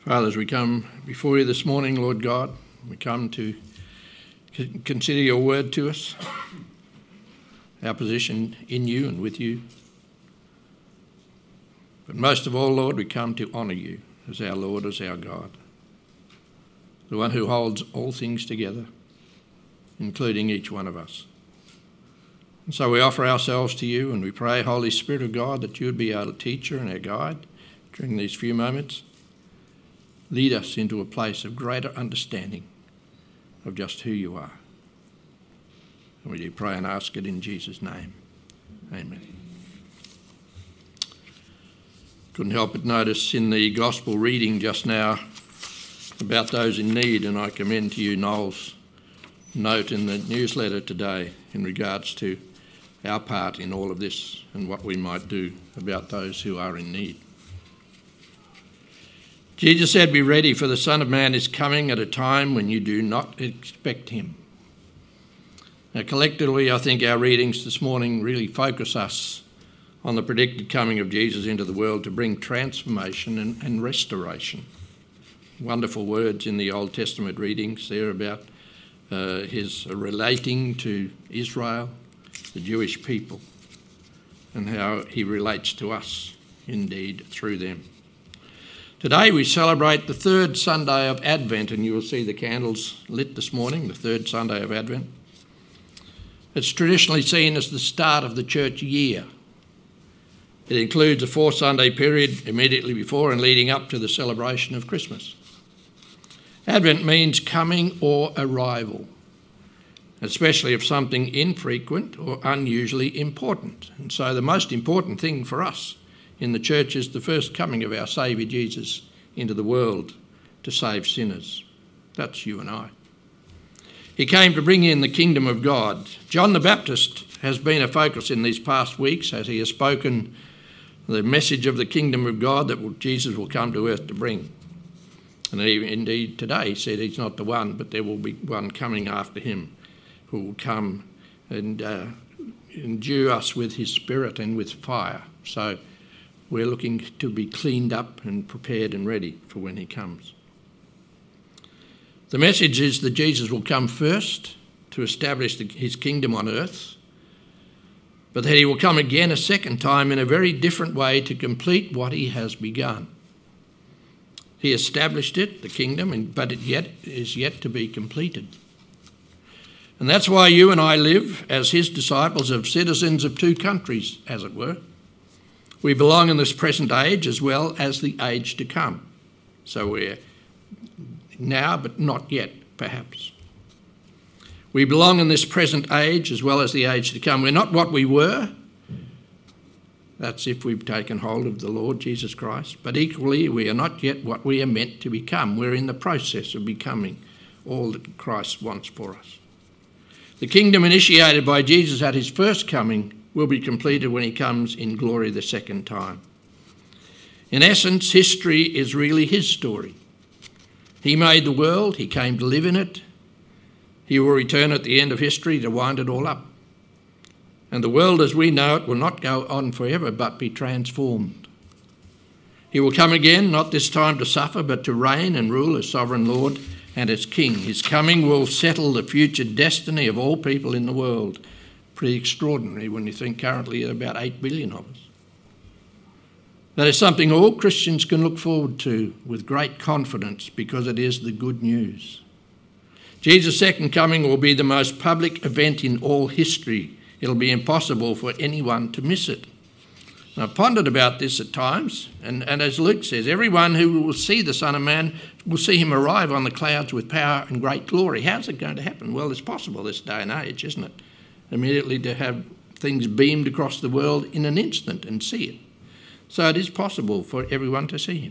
Father, as we come before you this morning, Lord God, we come to consider your word to us, our position in you and with you. But most of all, Lord, we come to honour you as our Lord, as our God, the one who holds all things together, including each one of us. And so we offer ourselves to you and we pray, Holy Spirit of God, that you would be our teacher and our guide during these few moments. Lead us into a place of greater understanding of just who you are. And we do pray and ask it in Jesus' name. Amen. Couldn't help but notice in the gospel reading just now about those in need, and I commend to you Noel's note in the newsletter today in regards to our part in all of this and what we might do about those who are in need. Jesus said, "Be ready, for the Son of Man is coming at a time when you do not expect him." Now, collectively, I think our readings this morning really focus us on the predicted coming of Jesus into the world to bring transformation and restoration. Wonderful words in the Old Testament readings there about his relating to Israel, the Jewish people, and how he relates to us, indeed, through them. Today we celebrate the third Sunday of Advent, and you will see the candles lit this morning, the third Sunday of Advent. It's traditionally seen as the start of the church year. It includes a 4-Sunday period immediately before and leading up to the celebration of Christmas. Advent means coming or arrival, especially of something infrequent or unusually important. And so the most important thing for us in the church is the first coming of our Saviour Jesus into the world to save sinners. That's you and I. He came to bring in the kingdom of God. John the Baptist has been a focus in these past weeks as he has spoken the message of the kingdom of God that Jesus will come to earth to bring. And indeed today he said he's not the one, but there will be one coming after him who will come and endue us with his spirit and with fire. So we're looking to be cleaned up and prepared and ready for when he comes. The message is that Jesus will come first to establish his kingdom on earth, but that he will come again a second time in a very different way to complete what he has begun. He established it, the kingdom, but it is yet to be completed. And that's why you and I live as his disciples of citizens of two countries, as it were. We belong in this present age as well as the age to come. So we're now, but not yet, perhaps. We belong in this present age as well as the age to come. We're not what we were. That's if we've taken hold of the Lord Jesus Christ. But equally, we are not yet what we are meant to become. We're in the process of becoming all that Christ wants for us. The kingdom initiated by Jesus at his first coming will be completed when he comes in glory the second time. In essence, history is really his story. He made the world, he came to live in it. He will return at the end of history to wind it all up. And the world as we know it will not go on forever, but be transformed. He will come again, not this time to suffer, but to reign and rule as sovereign Lord and as King. His coming will settle the future destiny of all people in the world. Pretty extraordinary when you think currently there are about 8 billion of us. That is something all Christians can look forward to with great confidence because it is the good news. Jesus' second coming will be the most public event in all history. It'll be impossible for anyone to miss it. And I've pondered about this at times, and as Luke says, everyone who will see the Son of Man will see him arrive on the clouds with power and great glory. How's it going to happen? Well, it's possible this day and age, isn't it? Immediately to have things beamed across the world in an instant and see it. So it is possible for everyone to see him.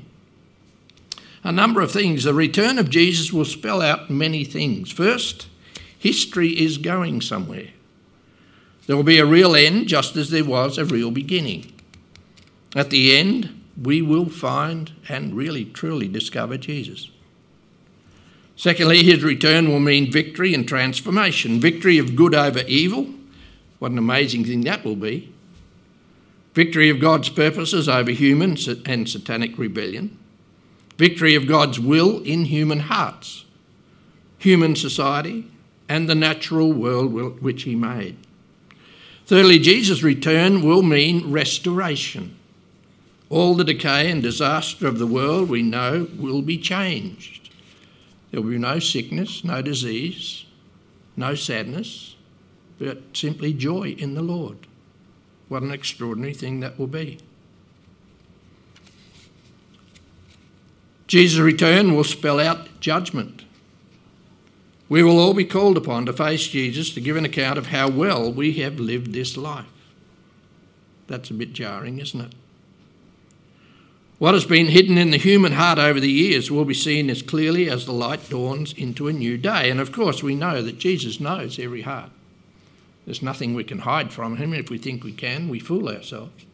A number of things. The return of Jesus will spell out many things. First, history is going somewhere. There will be a real end just as there was a real beginning. At the end, we will find and really truly discover Jesus. Secondly, his return will mean victory and transformation. Victory of good over evil. What an amazing thing that will be. Victory of God's purposes over human and satanic rebellion. victory of God's will in human hearts, human society, and the natural world which he made. Thirdly, Jesus' return will mean restoration. All the decay and disaster of the world we know will be changed. There will be no sickness, no disease, no sadness, but simply joy in the Lord. What an extraordinary thing that will be. Jesus' return will spell out judgment. We will all be called upon to face Jesus to give an account of how well we have lived this life. That's a bit jarring, isn't it? What has been hidden in the human heart over the years will be seen as clearly as the light dawns into a new day. And of course, we know that Jesus knows every heart. There's nothing we can hide from him. If we think we can, we fool ourselves.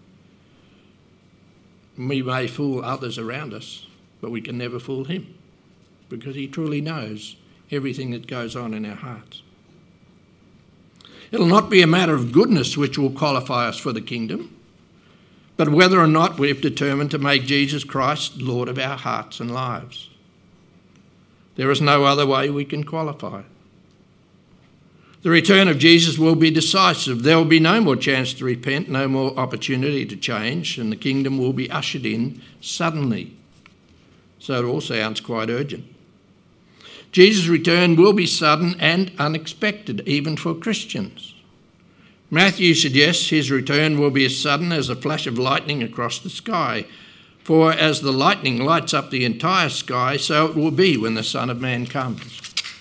We may fool others around us, but we can never fool him because he truly knows everything that goes on in our hearts. It'll not be a matter of goodness which will qualify us for the kingdom, but whether or not we've determined to make Jesus Christ Lord of our hearts and lives. There is no other way we can qualify. The return of Jesus will be decisive. There will be no more chance to repent, no more opportunity to change, and the kingdom will be ushered in suddenly. So it all sounds quite urgent. Jesus' return will be sudden and unexpected, even for Christians. Matthew suggests his return will be as sudden as a flash of lightning across the sky. For as the lightning lights up the entire sky, so it will be when the Son of Man comes.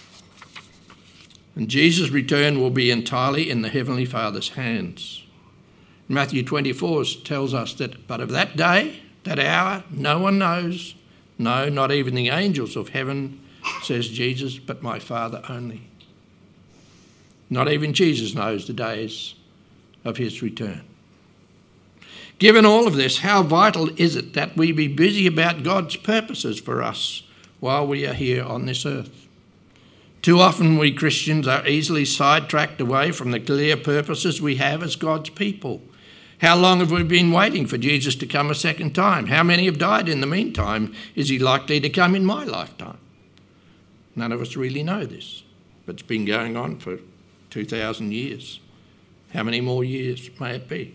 And Jesus' return will be entirely in the Heavenly Father's hands. Matthew 24 tells us that, but of that day, that hour, no one knows, no, not even the angels of heaven, says Jesus, but my Father only. Not even Jesus knows the days of his return. Given all of this, how vital is it that we be busy about God's purposes for us while we are here on this earth? Too often we Christians are easily sidetracked away from the clear purposes we have as God's people. How long have we been waiting for Jesus to come a second time? How many have died in the meantime? Is he likely to come in my lifetime? None of us really know this, but it's been going on for 2,000 years. How many more years may it be?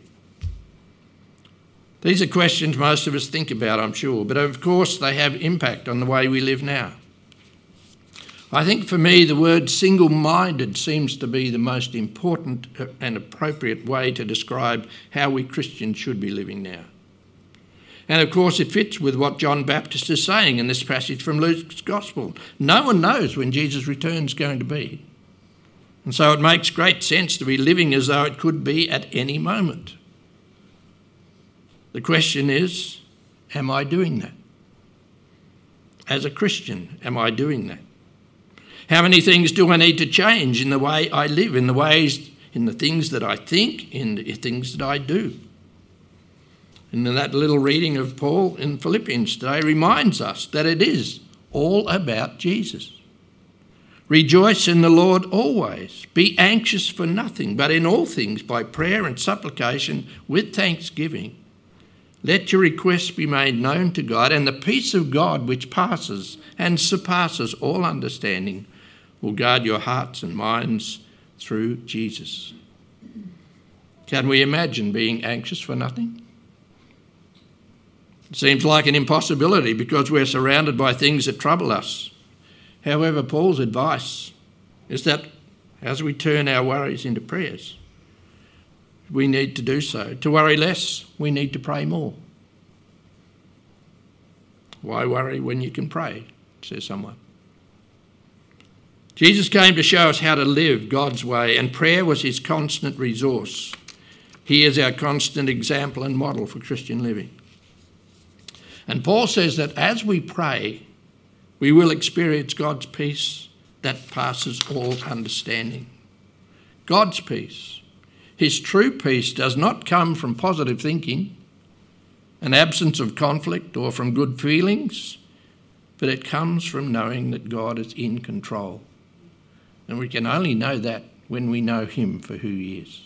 These are questions most of us think about, I'm sure, but of course they have impact on the way we live now. I think for me the word single-minded seems to be the most important and appropriate way to describe how we Christians should be living now. And of course it fits with what John Baptist is saying in this passage from Luke's Gospel. No one knows when Jesus' return is going to be. And so it makes great sense to be living as though it could be at any moment. The question is, am I doing that? As a Christian, am I doing that? How many things do I need to change in the way I live, in the things that I think, in the things that I do? And that little reading of Paul in Philippians today reminds us that it is all about Jesus. Rejoice in the Lord always. Be anxious for nothing, but in all things by prayer and supplication with thanksgiving. Let your requests be made known to God, and the peace of God which passes and surpasses all understanding will guard your hearts and minds through Jesus. Can we imagine being anxious for nothing? It seems like an impossibility because we're surrounded by things that trouble us. However, Paul's advice is that as we turn our worries into prayers, we need to do so. To worry less, we need to pray more. Why worry when you can pray, says someone. Jesus came to show us how to live God's way, and prayer was his constant resource. He is our constant example and model for Christian living. And Paul says that as we pray, we will experience God's peace that passes all understanding. God's peace, his true peace, does not come from positive thinking, an absence of conflict, or from good feelings, but it comes from knowing that God is in control. And we can only know that when we know him for who he is.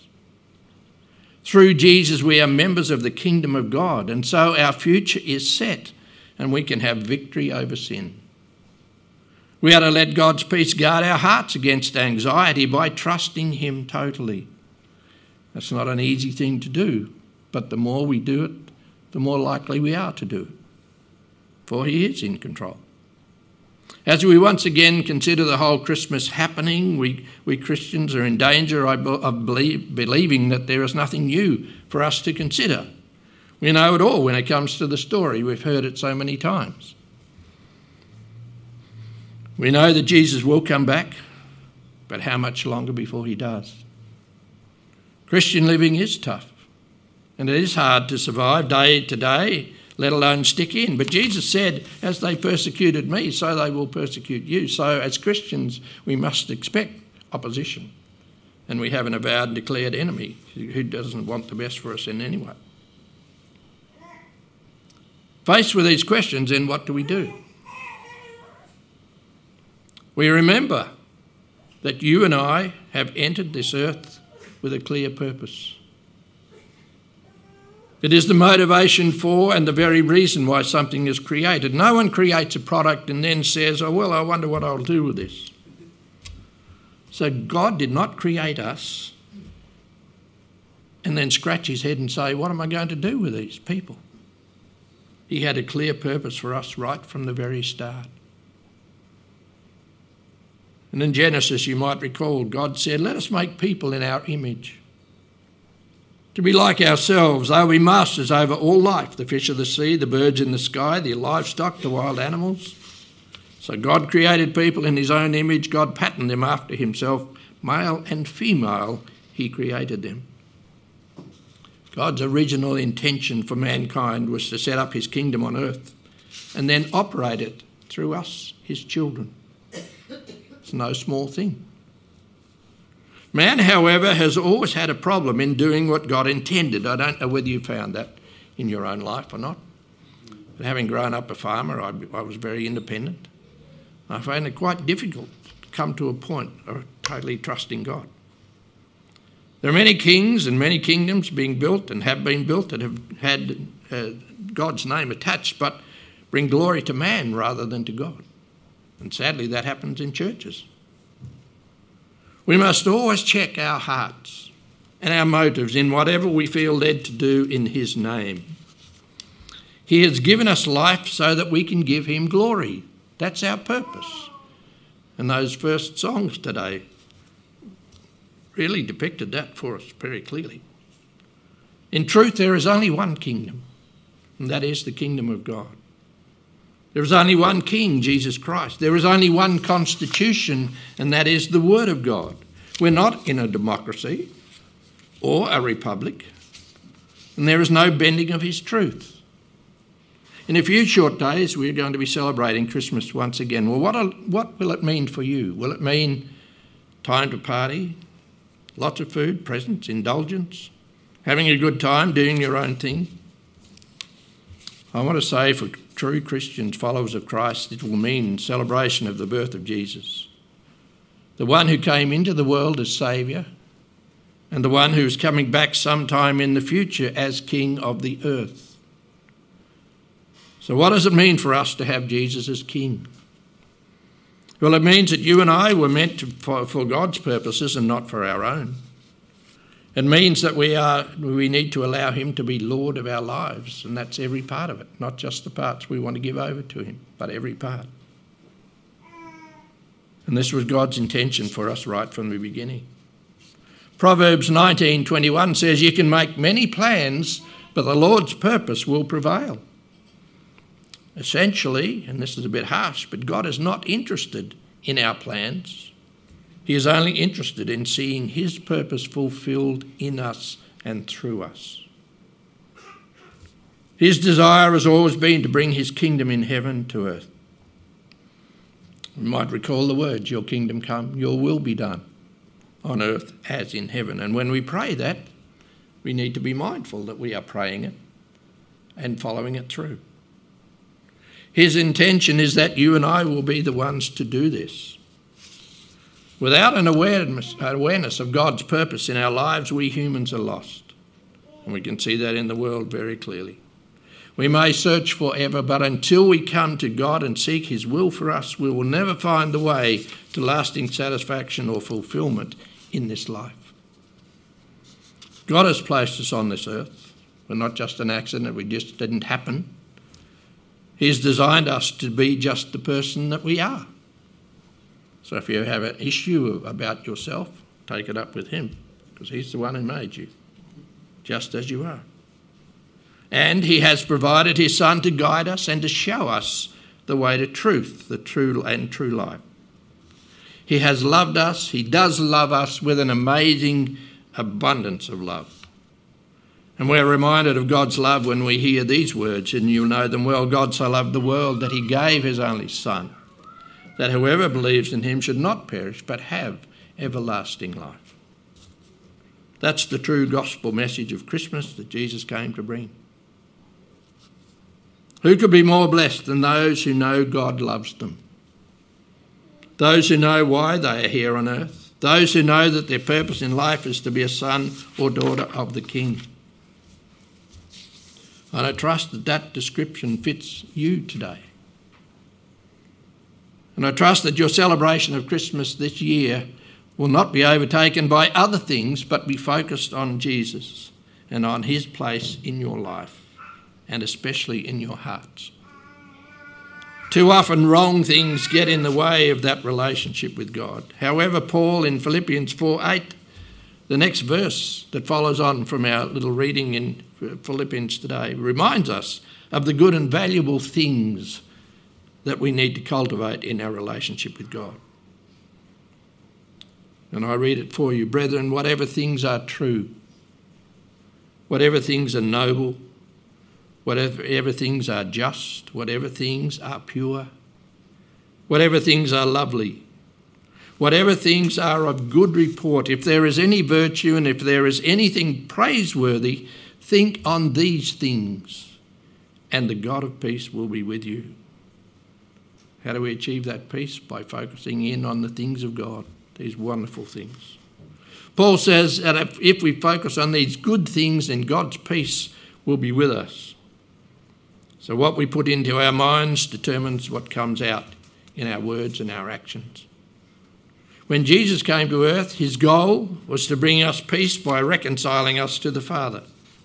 Through Jesus, we are members of the kingdom of God, and so our future is set. and we can have victory over sin. We are to let God's peace guard our hearts against anxiety by trusting him totally. That's not an easy thing to do, but the more we do it, the more likely we are to do it, for he is in control. As we once again consider the whole Christmas happening, we Christians are in danger of believing that there is nothing new for us to consider. We know it all when it comes to the story. We've heard it so many times. We know that Jesus will come back, but how much longer before he does? Christian living is tough, and it is hard to survive day to day, let alone stick in. But Jesus said, as they persecuted me, so they will persecute you. So as Christians, we must expect opposition. And we have an avowed and declared enemy who doesn't want the best for us in any way. Faced with these questions, then what do we do? We remember that you and I have entered this earth with a clear purpose. It is the motivation for and the very reason why something is created. No one creates a product and then says, oh, well, I wonder what I'll do with this. So God did not create us and then scratch his head and say, what am I going to do with these people? He had a clear purpose for us right from the very start. And in Genesis, you might recall, God said, let us make people in our image, to be like ourselves. They will be masters over all life, the fish of the sea, the birds in the sky, the livestock, the wild animals. So God created people in his own image. God patterned them after himself. Male and female, he created them. God's original intention for mankind was to set up his kingdom on earth and then operate it through us, his children. It's no small thing. Man, however, has always had a problem in doing what God intended. I don't know whether you found that in your own life or not. But having grown up a farmer, I was very independent. I found it quite difficult to come to a point of totally trusting God. There are many kings and many kingdoms being built and have been built that have had God's name attached, but bring glory to man rather than to God. And sadly, that happens in churches. We must always check our hearts and our motives in whatever we feel led to do in his name. He has given us life so that we can give him glory. That's our purpose. And those first songs today really depicted that for us very clearly. In truth, there is only one kingdom, and that is the kingdom of God. There is only one king, Jesus Christ. There is only one constitution, and that is the Word of God. We're not in a democracy or a republic, and there is no bending of his truth. In a few short days, we're going to be celebrating Christmas once again. Well, what will it mean for you? Will it mean time to party, lots of food, presents, indulgence, having a good time, doing your own thing? I want to say for true Christians, followers of Christ, it will mean celebration of the birth of Jesus, the one who came into the world as Saviour and the one who is coming back sometime in the future as King of the earth. So what does it mean for us to have Jesus as King? Well, it means that you and I were meant for God's purposes and not for our own. It means that we need to allow him to be Lord of our lives, and that's every part of it, not just the parts we want to give over to him, but every part. And this was God's intention for us right from the beginning. Proverbs 19:21 says, you can make many plans, but the Lord's purpose will prevail. Essentially, and this is a bit harsh, but God is not interested in our plans. He is only interested in seeing his purpose fulfilled in us and through us. His desire has always been to bring his kingdom in heaven to earth. You might recall the words, your kingdom come, your will be done on earth as in heaven. And when we pray that, we need to be mindful that we are praying it and following it through. His intention is that you and I will be the ones to do this. Without an awareness of God's purpose in our lives, we humans are lost. And we can see that in the world very clearly. We may search forever, but until we come to God and seek his will for us, we will never find the way to lasting satisfaction or fulfilment in this life. God has placed us on this earth. We're not just an accident, we just didn't happen. He's designed us to be just the person that we are. So if you have an issue about yourself, take it up with him, because he's the one who made you, just as you are. And he has provided his Son to guide us and to show us the way to truth, the true life. He has loved us. He does love us with an amazing abundance of love. And we're reminded of God's love when we hear these words, and you'll know them well. God so loved the world that he gave his only Son, that whoever believes in him should not perish but have everlasting life. That's the true gospel message of Christmas that Jesus came to bring. Who could be more blessed than those who know God loves them? Those who know why they are here on earth. Those who know that their purpose in life is to be a son or daughter of the King. And I trust that that description fits you today. And I trust that your celebration of Christmas this year will not be overtaken by other things, but be focused on Jesus and on his place in your life, and especially in your hearts. Too often wrong things get in the way of that relationship with God. However, Paul in Philippians 4:8, the next verse that follows on from our little reading in Philippians today, reminds us of the good and valuable things that we need to cultivate in our relationship with God. And I read it for you. Brethren, whatever things are true, whatever things are noble, whatever things are just, whatever things are pure, whatever things are lovely, whatever things are of good report, if there is any virtue and if there is anything praiseworthy, think on these things, and the God of peace will be with you. How do we achieve that peace? By focusing in on the things of God, these wonderful things. Paul says that if we focus on these good things, then God's peace will be with us. So what we put into our minds determines what comes out in our words and our actions. When Jesus came to earth, his goal was to bring us peace by reconciling us to the Father.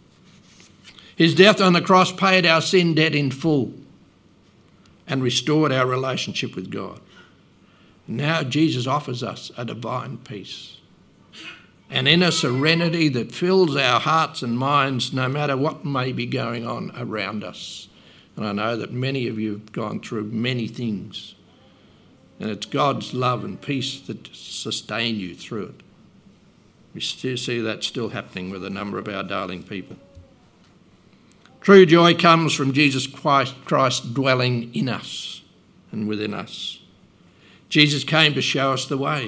His death on the cross paid our sin debt in full and restored our relationship with God. Now Jesus offers us a divine peace, an inner serenity that fills our hearts and minds no matter what may be going on around us. And I know that many of you have gone through many things, and it's God's love and peace that sustain you through it. We still see that still happening with a number of our darling people. True joy comes from Jesus Christ dwelling in us and within us. Jesus came to show us the way.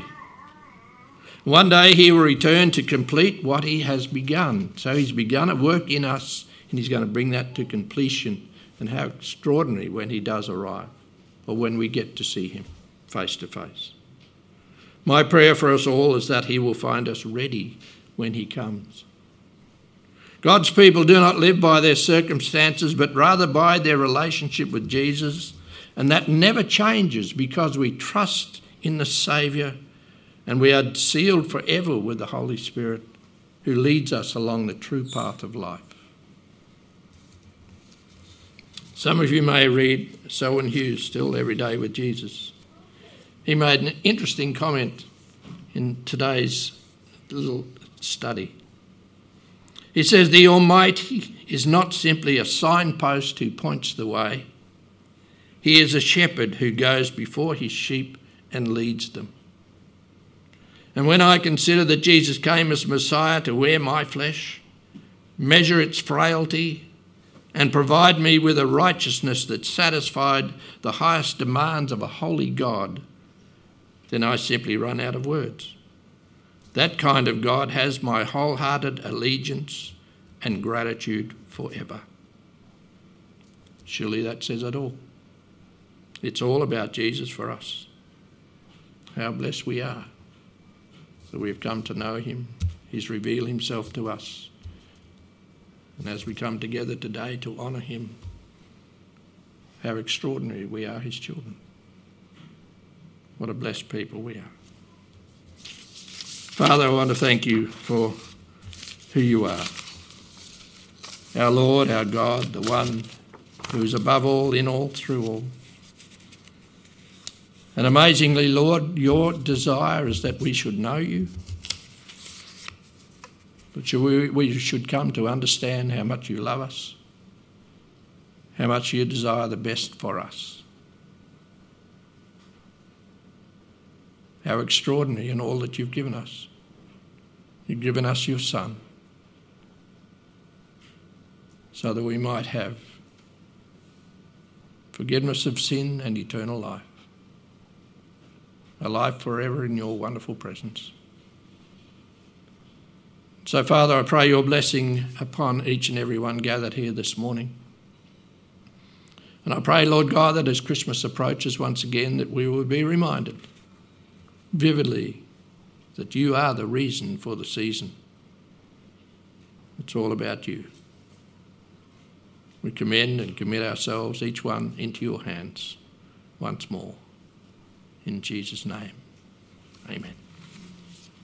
One day he will return to complete what he has begun. So he's begun a work in us, and he's going to bring that to completion. And how extraordinary when he does arrive, or when we get to see him face to face. My prayer for us all is that he will find us ready when he comes. God's people do not live by their circumstances, but rather by their relationship with Jesus, and that never changes because we trust in the Saviour, and we are sealed forever with the Holy Spirit who leads us along the true path of life. Some of you may read Selwyn Hughes, Still Every Day with Jesus. He made an interesting comment in today's little study. He says, the Almighty is not simply a signpost who points the way. He is a shepherd who goes before his sheep and leads them. And when I consider that Jesus came as Messiah to wear my flesh, measure its frailty, and provide me with a righteousness that satisfied the highest demands of a holy God, then I simply run out of words. That kind of God has my wholehearted allegiance and gratitude forever. Surely that says it all. It's all about Jesus for us. How blessed we are that we've come to know him. He's revealed himself to us. And as we come together today to honour him, how extraordinary we are, his children. What a blessed people we are. Father, I want to thank you for who you are. Our Lord, our God, the one who is above all, in all, through all. And amazingly, Lord, your desire is that we should know you, that we should come to understand how much you love us, how much you desire the best for us. How extraordinary in all that you've given us. You've given us your Son so that we might have forgiveness of sin and eternal life. A life forever in your wonderful presence. So, Father, I pray your blessing upon each and every one gathered here this morning. And I pray, Lord God, that as Christmas approaches once again, that we will be reminded vividly that you are the reason for the season. It's all about you. We commend and commit ourselves, each one, into your hands once more. In Jesus' name, amen.